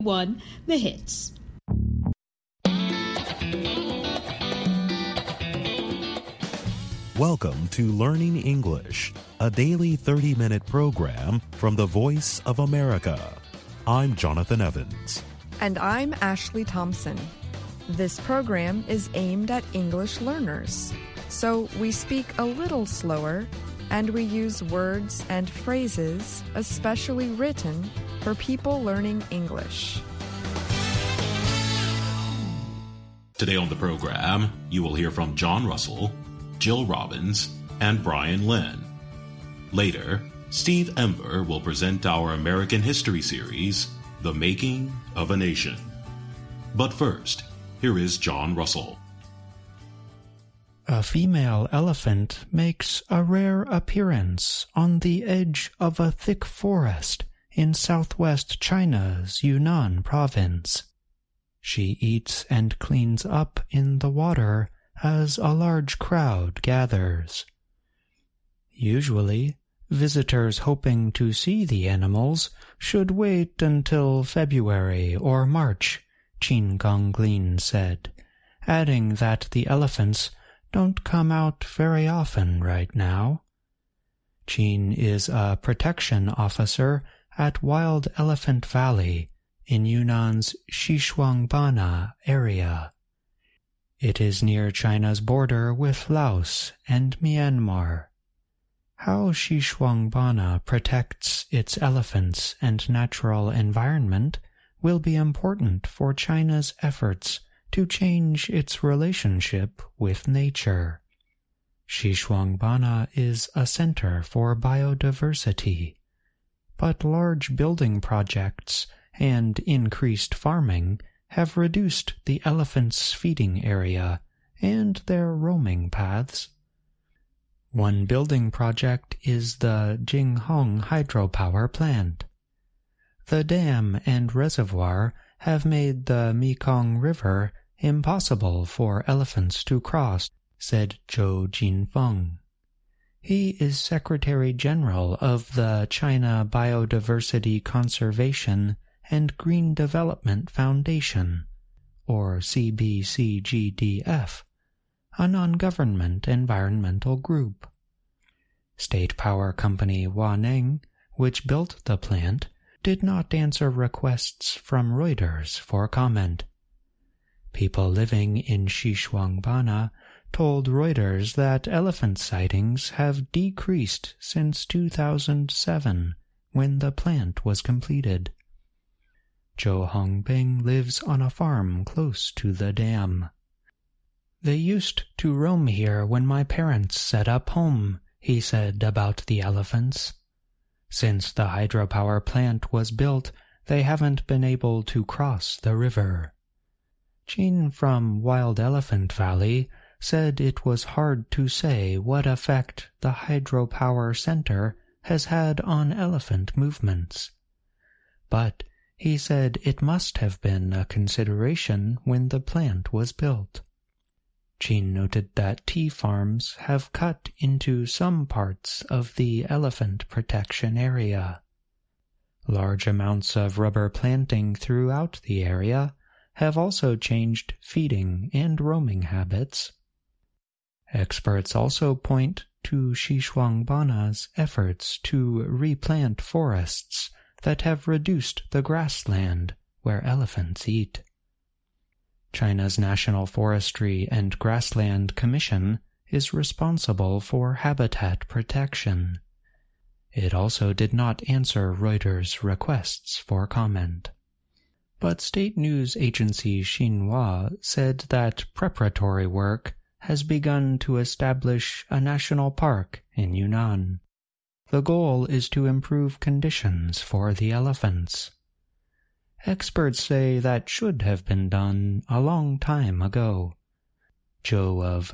1. The hits. Welcome to Learning English, a daily 30-minute program from the Voice of America. I'm Jonathan Evans. And I'm Ashley Thompson. This program is aimed at English learners, so we speak a little slower and we use words and phrases especially written for people learning English. Today on the program, you will hear from John Russell, Jill Robbins, and Brian Lynn. Later, Steve Ember will present our American history series, The Making of a Nation. But first, here is John Russell. A female elephant makes a rare appearance on the edge of a thick forest in southwest China's Yunnan province. She eats and cleans up in the water as a large crowd gathers. Usually, visitors hoping to see the animals should wait until February or March, Qin Gonglin said, adding that the elephants don't come out very often right now. Qin is a protection officer at Wild Elephant Valley in Yunnan's Xishuangbanna area. It is near China's border with Laos and Myanmar. How Xishuangbanna protects its elephants and natural environment will be important for China's efforts to change its relationship with nature. Xishuangbanna is a center for biodiversity, but large building projects and increased farming have reduced the elephants' feeding area and their roaming paths. One building project is the Jinghong hydropower plant. The dam and reservoir have made the Mekong River impossible for elephants to cross, said Zhou Jinfeng. He is Secretary General of the China Biodiversity Conservation and Green Development Foundation, or CBCGDF, a non-government environmental group. State power company Huaneng, which built the plant, did not answer requests from Reuters for comment. People living in Xishuangbanna told Reuters that elephant sightings have decreased since 2007, when the plant was completed. Zhou Hongbing lives on a farm close to the dam. They used to roam here when my parents set up home, he said about the elephants. Since the hydropower plant was built, they haven't been able to cross the river. Qin from Wild Elephant Valley said it was hard to say what effect the hydropower center has had on elephant movements. But he said it must have been a consideration when the plant was built. Qin noted that tea farms have cut into some parts of the elephant protection area. Large amounts of rubber planting throughout the area have also changed feeding and roaming habits. Experts also point to Xishuangbanna's efforts to replant forests that have reduced the grassland where elephants eat. China's National Forestry and Grassland Commission is responsible for habitat protection. It also did not answer Reuters' requests for comment. But state news agency Xinhua said that preparatory work has begun to establish a national park in Yunnan. The goal is to improve conditions for the elephants. Experts say that should have been done a long time ago. Zhou of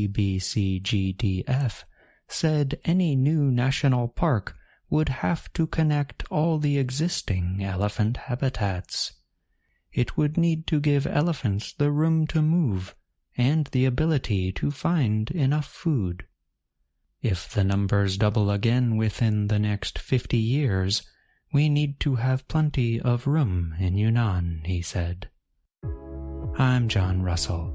CBCGDF said any new national park would have to connect all the existing elephant habitats. It would need to give elephants the room to move and the ability to find enough food. If the numbers double again within the next 50 years, We need to have plenty of room in Yunnan, he said. I'm John Russell.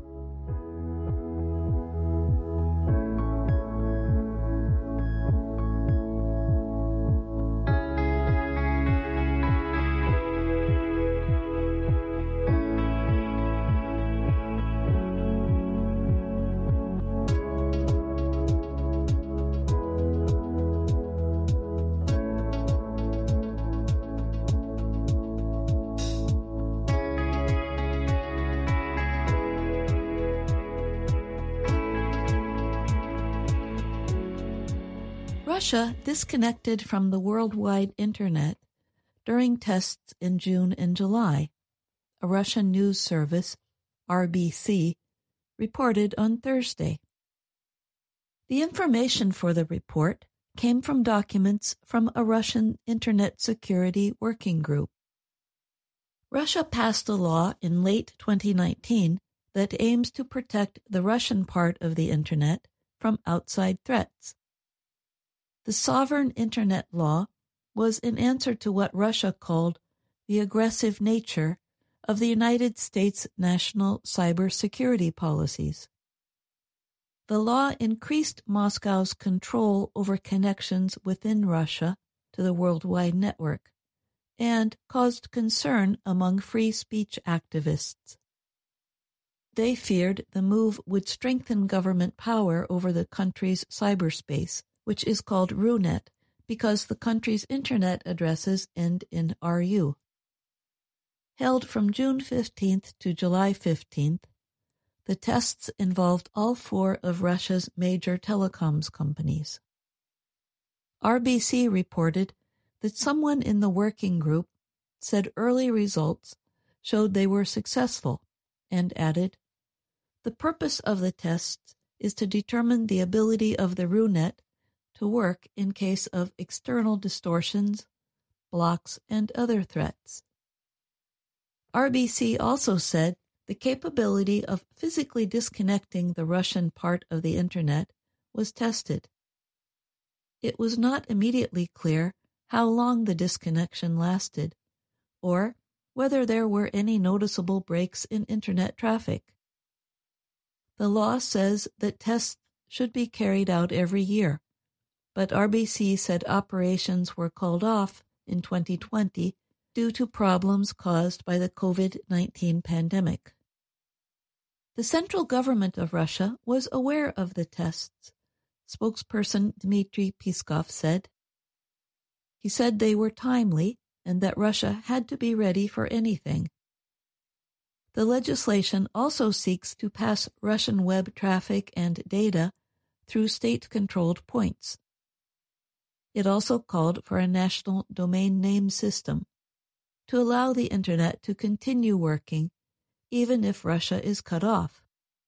Russia disconnected from the worldwide Internet during tests in June and July, a Russian news service, RBC, reported on Thursday. The information for the report came from documents from a Russian Internet Security Working Group. Russia passed a law in late 2019 that aims to protect the Russian part of the Internet from outside threats. The Sovereign Internet Law was an answer to what Russia called the aggressive nature of the United States' national cybersecurity policies. The law increased Moscow's control over connections within Russia to the worldwide network and caused concern among free speech activists. They feared the move would strengthen government power over the country's cyberspace, which is called RUNET, because the country's internet addresses end in RU. Held from June 15th to July 15th, the tests involved all four of Russia's major telecoms companies. RBC reported that someone in the working group said early results showed they were successful, and added, "The purpose of the tests is to determine the ability of the RUNET to work in case of external distortions, blocks, and other threats." RBC also said the capability of physically disconnecting the Russian part of the Internet was tested. It was not immediately clear how long the disconnection lasted, or whether there were any noticeable breaks in Internet traffic. The law says that tests should be carried out every year, but RBC said operations were called off in 2020 due to problems caused by the COVID-19 pandemic. The central government of Russia was aware of the tests, spokesperson Dmitry Peskov said. He said they were timely and that Russia had to be ready for anything. The legislation also seeks to pass Russian web traffic and data through state-controlled points. It also called for a national domain name system to allow the Internet to continue working even if Russia is cut off.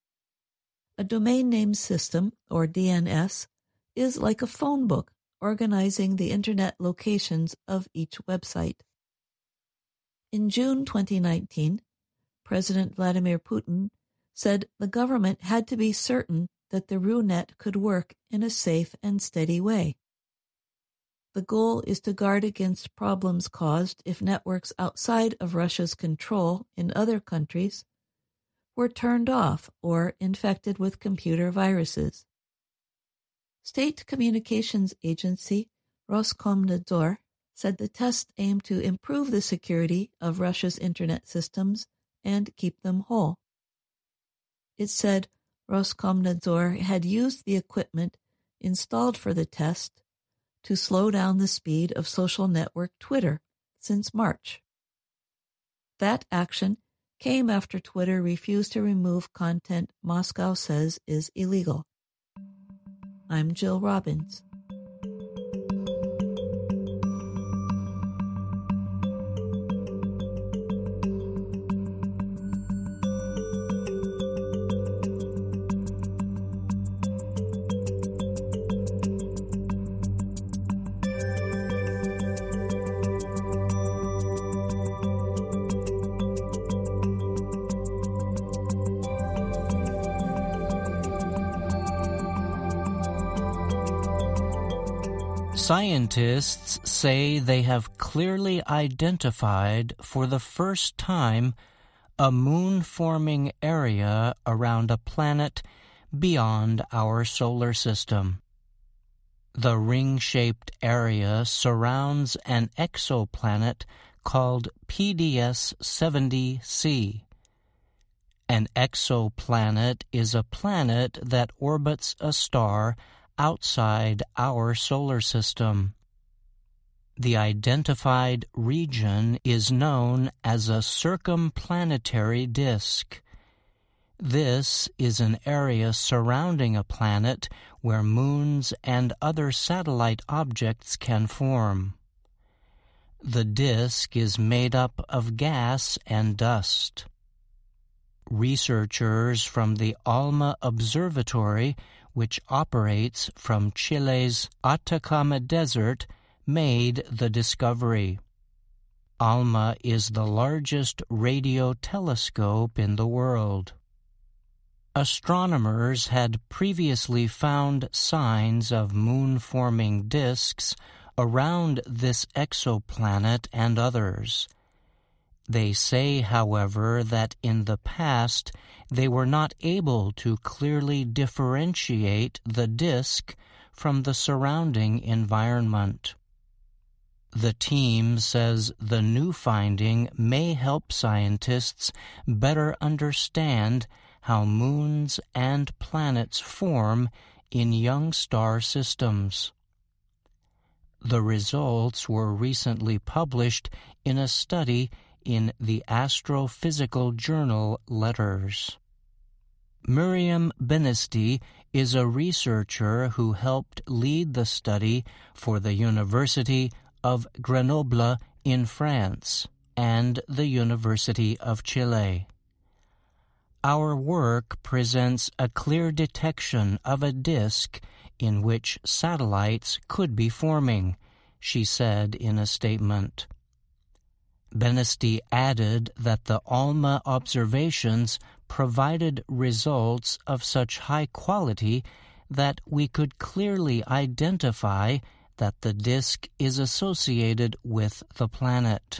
A domain name system, or DNS, is like a phone book organizing the Internet locations of each website. In June 2019, President Vladimir Putin said the government had to be certain that the RUNET could work in a safe and steady way. The goal is to guard against problems caused if networks outside of Russia's control in other countries were turned off or infected with computer viruses. State Communications Agency Roskomnadzor said the test aimed to improve the security of Russia's Internet systems and keep them whole. It said Roskomnadzor had used the equipment installed for the test to slow down the speed of social network Twitter since March. That action came after Twitter refused to remove content Moscow says is illegal. I'm Jill Robbins. Scientists say they have clearly identified for the first time a moon-forming area around a planet beyond our solar system. The ring-shaped area surrounds an exoplanet called PDS 70c. An exoplanet is a planet that orbits a star outside our solar system. The identified region is known as a circumplanetary disk. This is an area surrounding a planet where moons and other satellite objects can form. The disk is made up of gas and dust. Researchers from the ALMA Observatory, which operates from Chile's Atacama Desert, made the discovery. ALMA is the largest radio telescope in the world. Astronomers had previously found signs of moon-forming disks around this exoplanet and others. They say, however, that in the past they were not able to clearly differentiate the disk from the surrounding environment. The team says the new finding may help scientists better understand how moons and planets form in young star systems. The results were recently published in a study in the astrophysical journal Letters. Miriam Benesti is a researcher who helped lead the study for the University of Grenoble in France and the University of Chile. Our work presents a clear detection of a disk in which satellites could be forming, she said in a statement. Benesti added that the ALMA observations provided results of such high quality that we could clearly identify that the disk is associated with the planet.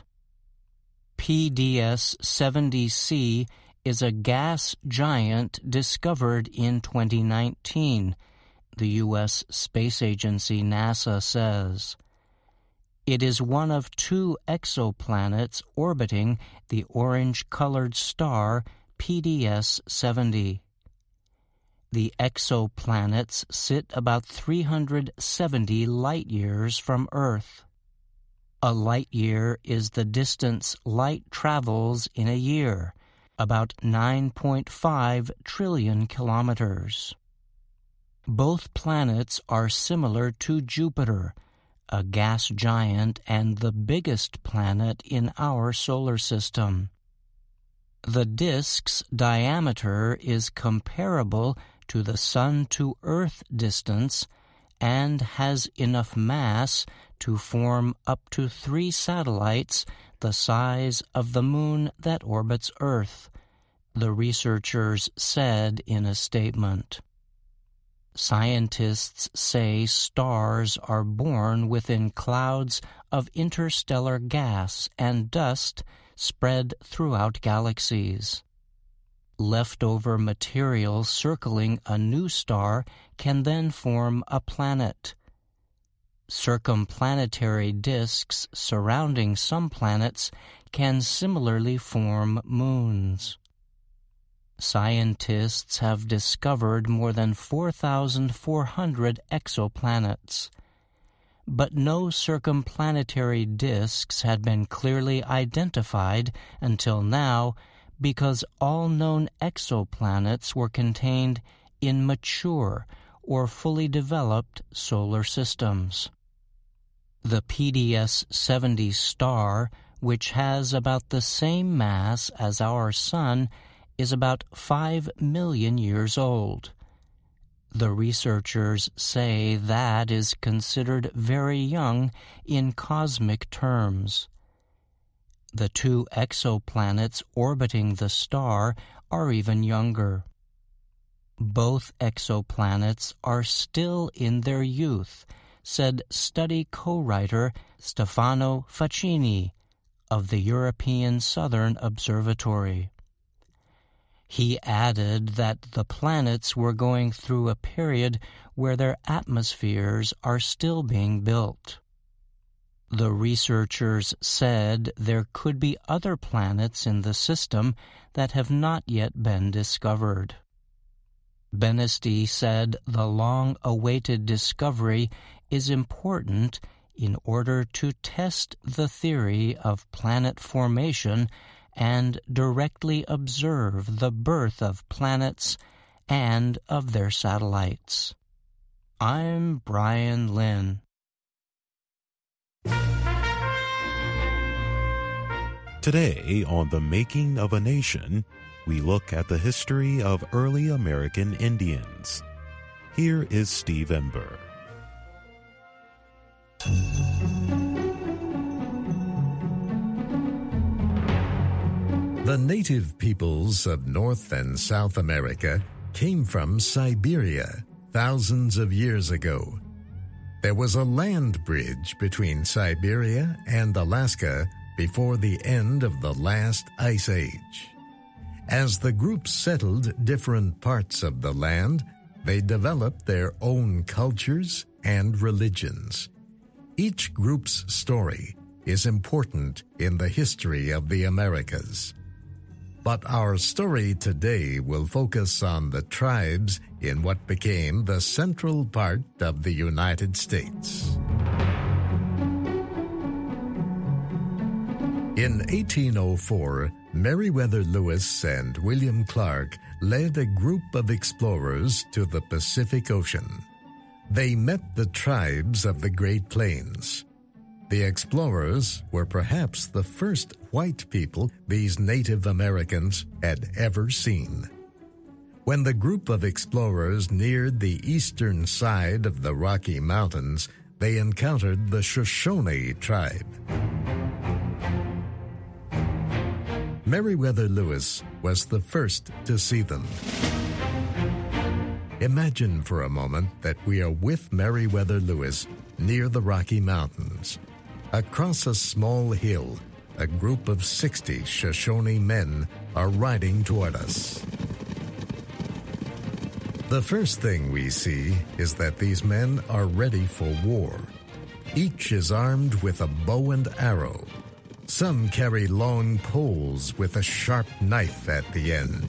PDS 70c is a gas giant discovered in 2019, the U.S. Space Agency NASA says. It is one of 2 exoplanets orbiting the orange-colored star PDS 70. The exoplanets sit about 370 light-years from Earth. A light-year is the distance light travels in a year, about 9.5 trillion kilometers. Both planets are similar to Jupiter, a gas giant and the biggest planet in our solar system. The disk's diameter is comparable to the Sun-to-Earth distance and has enough mass to form up to 3 satellites the size of the moon that orbits Earth, the researchers said in a statement. Scientists say stars are born within clouds of interstellar gas and dust spread throughout galaxies. Leftover material circling a new star can then form a planet. Circumplanetary disks surrounding some planets can similarly form moons. Scientists have discovered more than 4,400 exoplanets, but no circumplanetary disks had been clearly identified until now because all known exoplanets were contained in mature or fully developed solar systems. The PDS 70 star, which has about the same mass as our Sun, is about 5 million years old. The researchers say that is considered very young in cosmic terms. The 2 exoplanets orbiting the star are even younger. Both exoplanets are still in their youth, said study co-writer Stefano Facchini of the European Southern Observatory. He added that the planets were going through a period where their atmospheres are still being built. The researchers said there could be other planets in the system that have not yet been discovered. Benesti said the long-awaited discovery is important in order to test the theory of planet formation and directly observe the birth of planets and of their satellites. I'm Brian Lynn. Today on The Making of a Nation, we look at the history of early American Indians. Here is Steve Ember. The native peoples of North and South America came from Siberia thousands of years ago. There was a land bridge between Siberia and Alaska before the end of the last ice age. As the groups settled different parts of the land, they developed their own cultures and religions. Each group's story is important in the history of the Americas. But our story today will focus on the tribes in what became the central part of the United States. In 1804, Meriwether Lewis and William Clark led a group of explorers to the Pacific Ocean. They met the tribes of the Great Plains. The explorers were perhaps the first white people these Native Americans had ever seen. When the group of explorers neared the eastern side of the Rocky Mountains, they encountered the Shoshone tribe. Meriwether Lewis was the first to see them. Imagine for a moment that we are with Meriwether Lewis near the Rocky Mountains. Across a small hill, a group of 60 Shoshone men are riding toward us. The first thing we see is that these men are ready for war. Each is armed with a bow and arrow. Some carry long poles with a sharp knife at the end.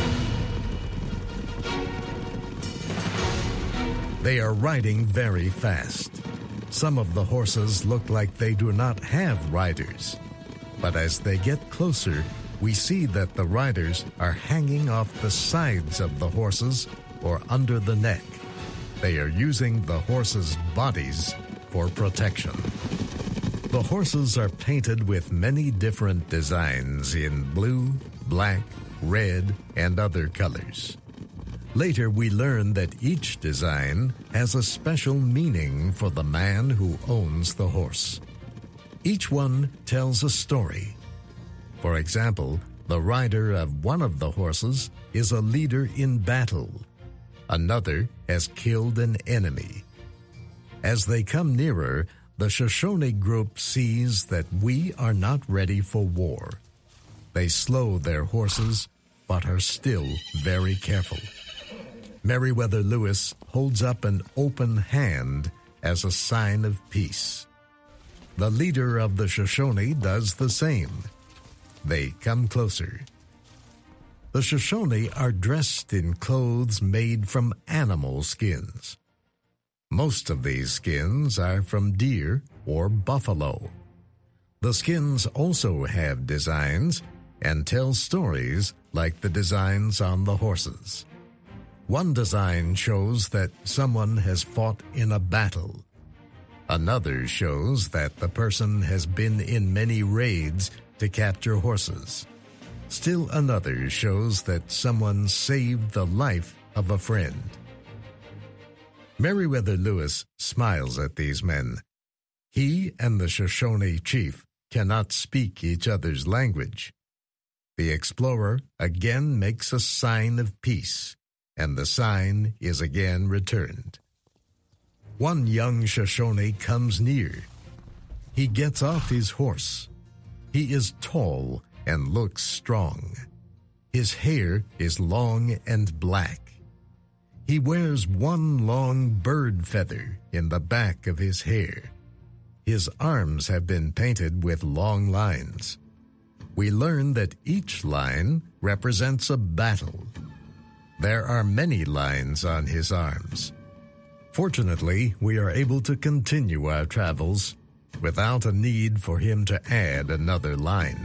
They are riding very fast. Some of the horses look like they do not have riders. But as they get closer, we see that the riders are hanging off the sides of the horses or under the neck. They are using the horses' bodies for protection. The horses are painted with many different designs in blue, black, red, and other colors. Later, we learn that each design has a special meaning for the man who owns the horse. Each one tells a story. For example, the rider of one of the horses is a leader in battle. Another has killed an enemy. As they come nearer, the Shoshone group sees that we are not ready for war. They slow their horses, but are still very careful. Meriwether Lewis holds up an open hand as a sign of peace. The leader of the Shoshone does the same. They come closer. The Shoshone are dressed in clothes made from animal skins. Most of these skins are from deer or buffalo. The skins also have designs and tell stories like the designs on the horses. One design shows that someone has fought in a battle. Another shows that the person has been in many raids to capture horses. Still another shows that someone saved the life of a friend. Meriwether Lewis smiles at these men. He and the Shoshone chief cannot speak each other's language. The explorer again makes a sign of peace, and the sign is again returned. One young Shoshone comes near. He gets off his horse. He is tall and looks strong. His hair is long and black. He wears one long bird feather in the back of his hair. His arms have been painted with long lines. We learn that each line represents a battle. There are many lines on his arms. Fortunately, we are able to continue our travels without a need for him to add another line.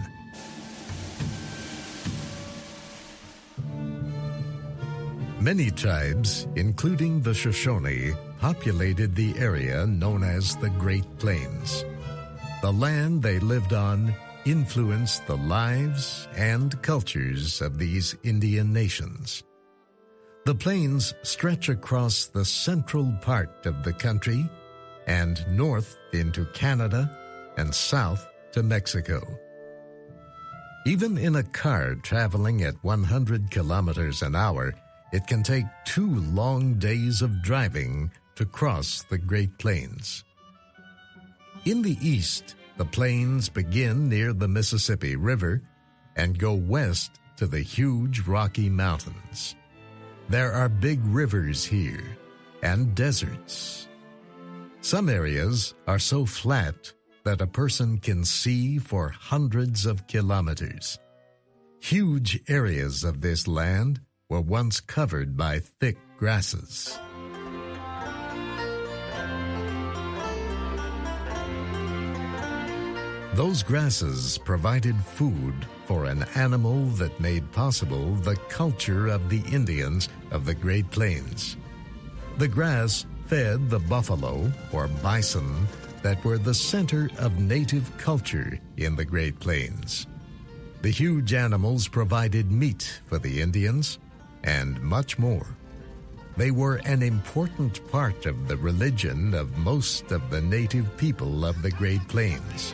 Many tribes, including the Shoshone, populated the area known as the Great Plains. The land they lived on influenced the lives and cultures of these Indian nations. The plains stretch across the central part of the country and north into Canada and south to Mexico. Even in a car traveling at 100 kilometers an hour, it can take 2 long days of driving to cross the Great Plains. In the east, the plains begin near the Mississippi River and go west to the huge Rocky Mountains. There are big rivers here and deserts. Some areas are so flat that a person can see for hundreds of kilometers. Huge areas of this land were once covered by thick grasses. Those grasses provided food for an animal that made possible the culture of the Indians of the Great Plains. The grass fed the buffalo or bison that were the center of native culture in the Great Plains. The huge animals provided meat for the Indians and much more. They were an important part of the religion of most of the native people of the Great Plains.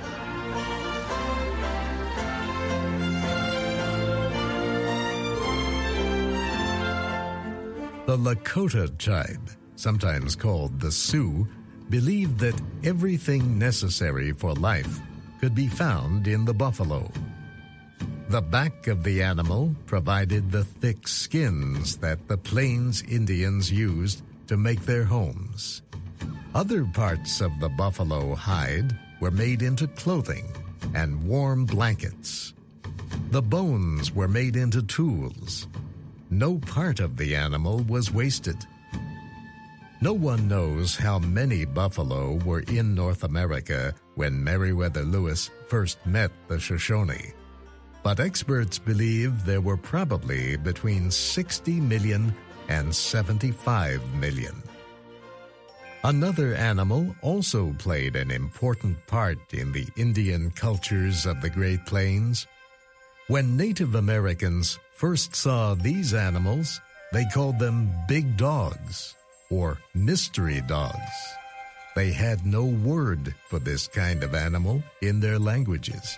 The Lakota tribe, sometimes called the Sioux, believed that everything necessary for life could be found in the buffalo. The back of the animal provided the thick skins that the Plains Indians used to make their homes. Other parts of the buffalo hide were made into clothing and warm blankets. The bones were made into tools. No part of the animal was wasted. No one knows how many buffalo were in North America when Meriwether Lewis first met the Shoshone, but experts believe there were probably between 60 million and 75 million. Another animal also played an important part in the Indian cultures of the Great Plains. When Native Americans first saw these animals, they called them big dogs or mystery dogs. They had no word for this kind of animal in their languages.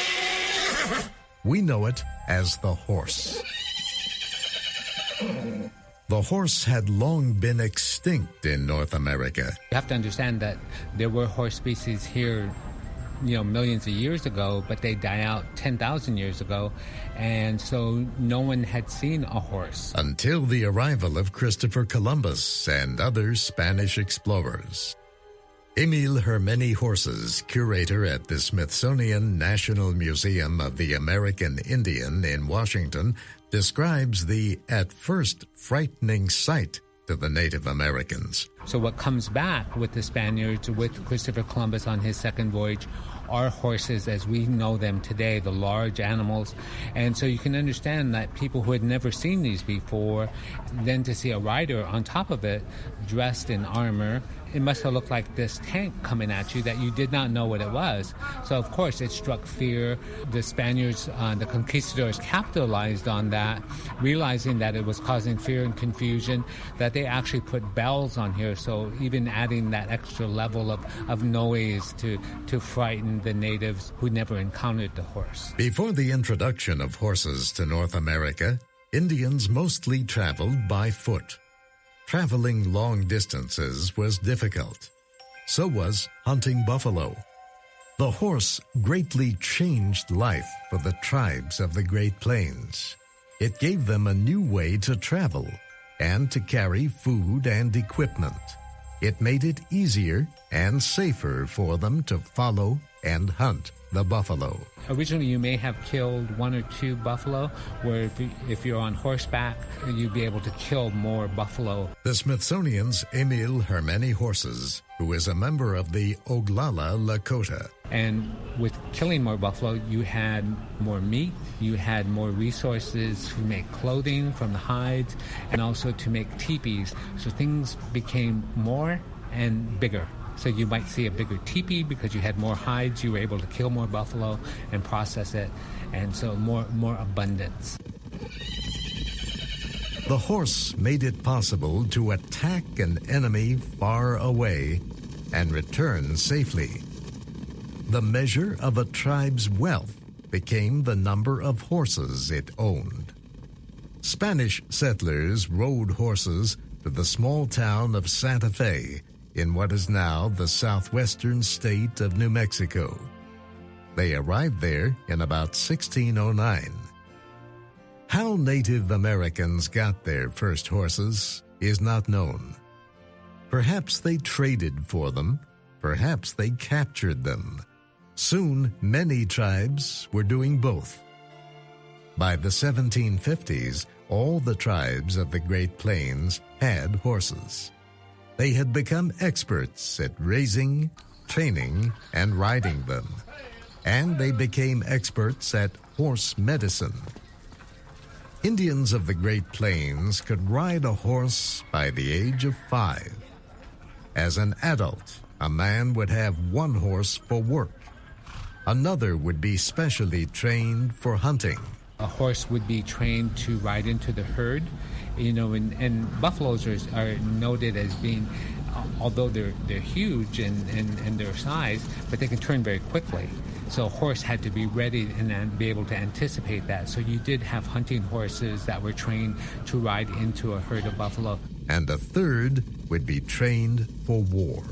We know it as the horse. The horse had long been extinct in North America. You have to understand that there were horse species here millions of years ago, but they died out 10,000 years ago, and so no one had seen a horse. Until the arrival of Christopher Columbus and other Spanish explorers. Emil Hermeni Horses, curator at the Smithsonian National Museum of the American Indian in Washington, describes the, at first, frightening sight to the Native Americans. So what comes back with the Spaniards, with Christopher Columbus on his second voyage, are horses as we know them today, the large animals. And so you can understand that people who had never seen these before, then to see a rider on top of it, dressed in armor, it must have looked like this tank coming at you that you did not know what it was. So, of course, it struck fear. The Spaniards, the conquistadors, capitalized on that, realizing that it was causing fear and confusion, that they actually put bells on here, so even adding that extra level of noise to frighten the natives who never encountered the horse. Before the introduction of horses to North America, Indians mostly traveled by foot. Traveling long distances was difficult. So was hunting buffalo. The horse greatly changed life for the tribes of the Great Plains. It gave them a new way to travel and to carry food and equipment. It made it easier and safer for them to follow and hunt the buffalo. Originally, you may have killed 1 or 2 buffalo, where if you're on horseback, you'd be able to kill more buffalo. The Smithsonian's Emil Hermeni Horses, who is a member of the Oglala Lakota. And with killing more buffalo, you had more meat, you had more resources to make clothing from the hides, and also to make teepees. So things became more and bigger. So you might see a bigger teepee because you had more hides, you were able to kill more buffalo and process it, and so more abundance. The horse made it possible to attack an enemy far away and return safely. The measure of a tribe's wealth became the number of horses it owned. Spanish settlers rode horses to the small town of Santa Fe in what is now the southwestern state of New Mexico. They arrived there in about 1609. How Native Americans got their first horses is not known. Perhaps they traded for them, perhaps they captured them. Soon, many tribes were doing both. By the 1750s, all the tribes of the Great Plains had horses. They had become experts at raising, training, and riding them. And they became experts at horse medicine. Indians of the Great Plains could ride a horse by the age of 5. As an adult, a man would have 1 horse for work. Another would be specially trained for hunting. A horse would be trained to ride into the herd, and buffaloes are noted as being, although they're huge in their size, but they can turn very quickly. So a horse had to be ready and then be able to anticipate that. So you did have hunting horses that were trained to ride into a herd of buffalo. And a third would be trained for war.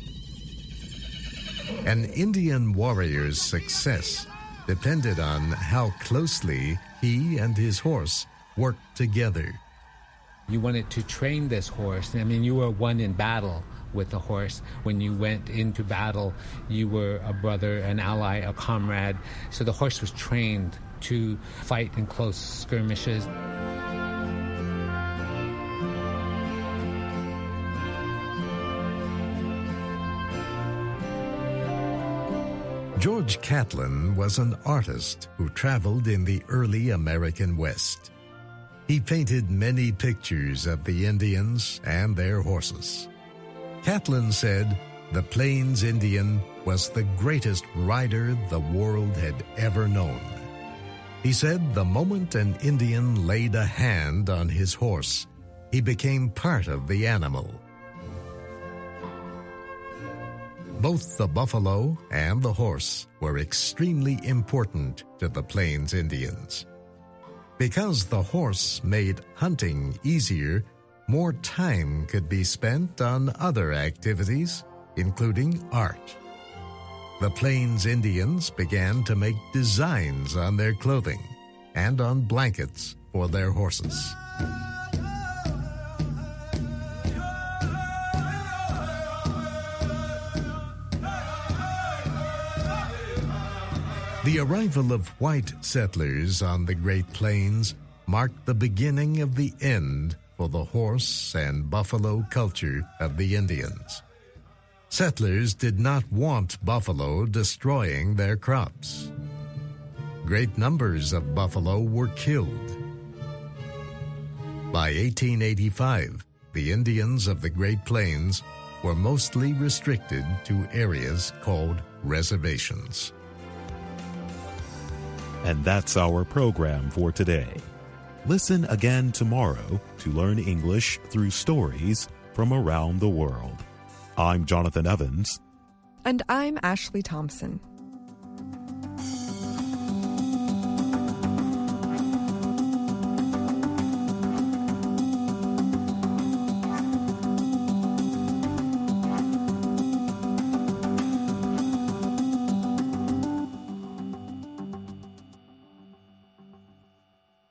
An Indian warrior's success depended on how closely he and his horse worked together. You wanted to train this horse. I mean, you were one in battle with the horse. When you went into battle, you were a brother, an ally, a comrade. So the horse was trained to fight in close skirmishes. George Catlin was an artist who traveled in the early American West. He painted many pictures of the Indians and their horses. Catlin said the Plains Indian was the greatest rider the world had ever known. He said the moment an Indian laid a hand on his horse, he became part of the animal. Both the buffalo and the horse were extremely important to the Plains Indians. Because the horse made hunting easier, more time could be spent on other activities, including art. The Plains Indians began to make designs on their clothing and on blankets for their horses. The arrival of white settlers on the Great Plains marked the beginning of the end for the horse and buffalo culture of the Indians. Settlers did not want buffalo destroying their crops. Great numbers of buffalo were killed. By 1885, the Indians of the Great Plains were mostly restricted to areas called reservations. And that's our program for today. Listen again tomorrow to learn English through stories from around the world. I'm Jonathan Evans. And I'm Ashley Thompson.